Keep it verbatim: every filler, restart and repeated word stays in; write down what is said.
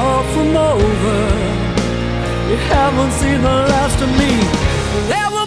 far from over. You haven't seen the last of me. There